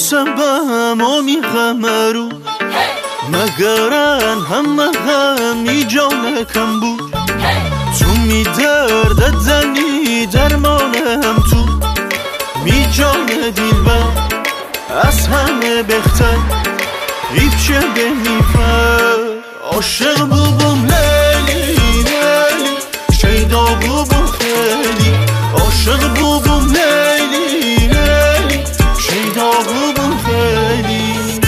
سبم و میغمرو مگرن همه غمی جانکم بود تو می درد زنی درمانم تو می جان دلبر از همه بهتر هیچ بمیفر عاشق بوبم لیلی لیلی شیدا بوبم خیلی عاشق بوبم لیلی لیلی شیدا بوبم خیلی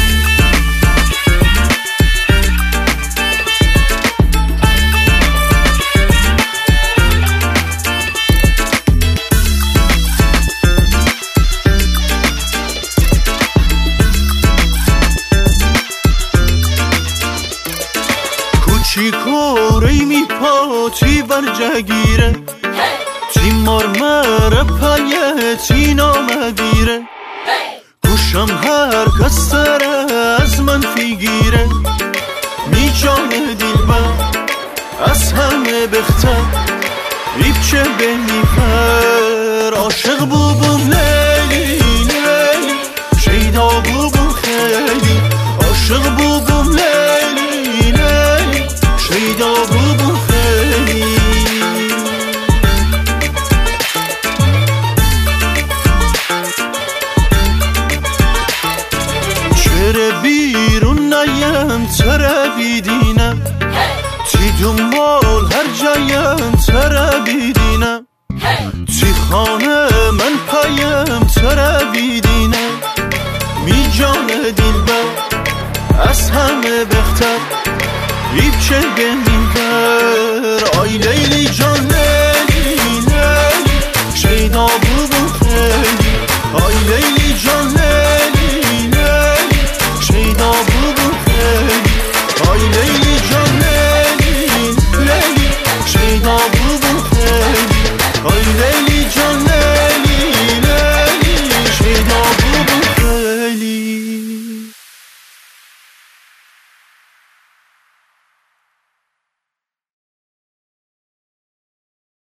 چی کوری می پاتی بر جگیره تی مرمر پایه تی نامگیره گوشم هر کس سر از من فیگیره می جان دلبر از همه بختر هیچ بمیفر عاشق بوبم لیلی لیلی شیدا بوبم خیلی عاشق بوبم لیلی لیلی شیدا بوبم خیلی چرا بیرون نیم تره بیدینم تی دنبال هر جایم تره بیدینم تی خانه من پایم تره بیدینم می جان دلبر از همه بختر هیچ بمیفر